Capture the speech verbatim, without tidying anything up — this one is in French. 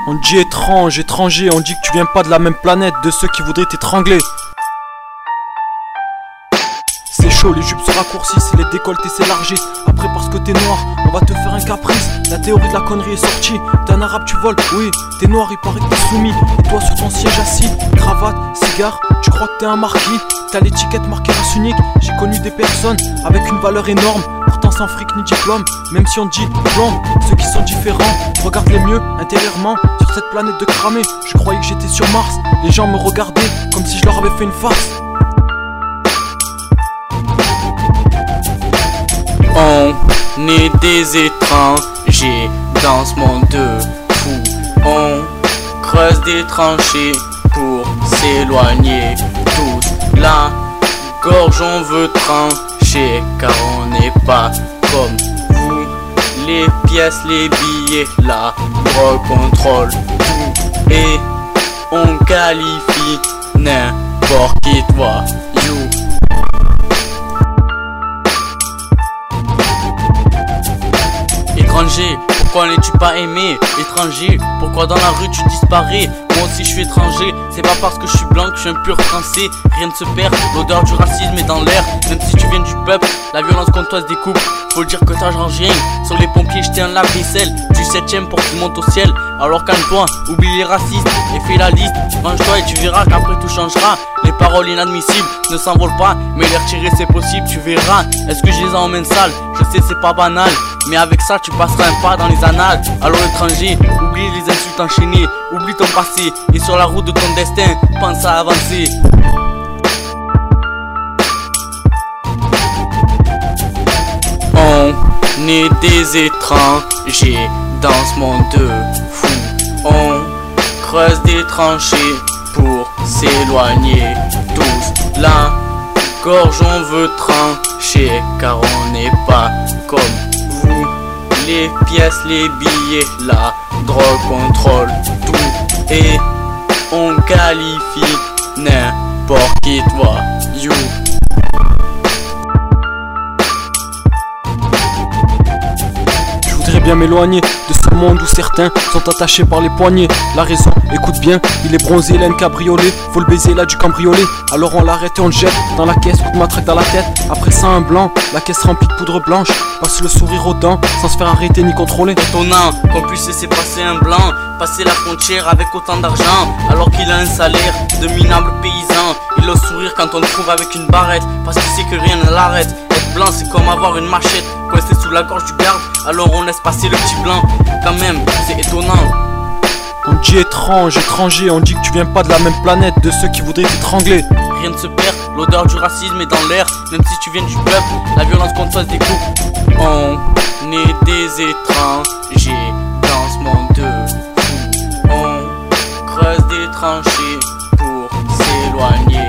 On dit étrange, étranger, on dit que tu viens pas de la même planète, de ceux qui voudraient t'étrangler. C'est chaud, les jupes se raccourcissent et les décolletés s'élargissent. Après parce que t'es noir, on va te faire un caprice. La théorie de la connerie est sortie. T'es un arabe, tu voles, oui, t'es noir, il paraît que t'es soumis. Et toi sur ton siège assis, cravate, cigare, tu crois que t'es un marquis. T'as l'étiquette marquée race unique. J'ai connu des personnes avec une valeur énorme, pourtant sans fric ni diplôme. Même si on dit plombe, ceux qui sont différents, regarde les mieux intérieurement. Sur cette planète de cramé, je croyais que j'étais sur Mars. Les gens me regardaient comme si je leur avais fait une farce. On est des étrangers dans ce monde de fous. On creuse des tranchées pour s'éloigner tous. La gorge on veut trancher car on n'est pas comme vous. Les pièces, les billets, la drogue contrôle tout. Et on qualifie n'importe qui, toi, you. Étranger, pourquoi n'es-tu pas aimé? Étranger, pourquoi dans la rue tu disparais? Moi aussi je suis étranger, c'est pas parce que je suis blanc que je suis un pur français. Rien ne se perd, l'odeur du racisme est dans l'air. Même si tu viens du peuple, la violence contre toi se découpe. Faut dire que t'as changé rien. Sur les pompiers j'étais un lave-vaisselle. Du septième pour qu'ils montent au ciel. Alors calme-toi, oublie les racistes et fais la liste. Range-toi et tu verras qu'après tout changera. Les paroles inadmissibles ne s'envolent pas, mais les retirer c'est possible, tu verras. Est-ce que je les emmène sales? Je sais c'est pas banal, mais avec ça tu passeras un pas dans les annales. Alors étranger, oublie les insultes enchaînées, oublie ton passé, et sur la route de ton destin, pense à avancer. On est des étrangers dans ce monde de fous. On creuse des tranchées pour s'éloigner tous. La gorge on veut trancher car on n'est pas comme vous. Les pièces, les billets, la drogue contrôle tout. Et on qualifie n'importe qui, toi, you. Je voudrais bien m'éloigner de ce monde où certains sont attachés par les poignets. La raison, écoute bien, il est bronzé, il a une cabriolet. Faut le baiser, il a du cambriolé. Alors on l'arrête et on le jette dans la caisse, coup de matraque dans la tête. Après ça un blanc, la caisse remplie de poudre blanche. Passe le sourire aux dents, sans se faire arrêter ni contrôler. Étonnant qu'on puisse laisser passer un blanc, passer la frontière avec autant d'argent, alors qu'il a un salaire de minable paysan. Il ose sourire quand on le trouve avec une barrette, parce qu'il sait que rien ne l'arrête. Être blanc c'est comme avoir une machette coincée sous la gorge du garde, alors on laisse passer le petit blanc. Quand même, c'est étonnant. On dit étrange, étranger, on dit que tu viens pas de la même planète, de ceux qui voudraient t'étrangler. Rien ne se perd, l'odeur du racisme est dans l'air. Même si tu viens du peuple, la violence contre toi se découpe. On est des étrangers dans ce monde de fous. On creuse des tranchées pour s'éloigner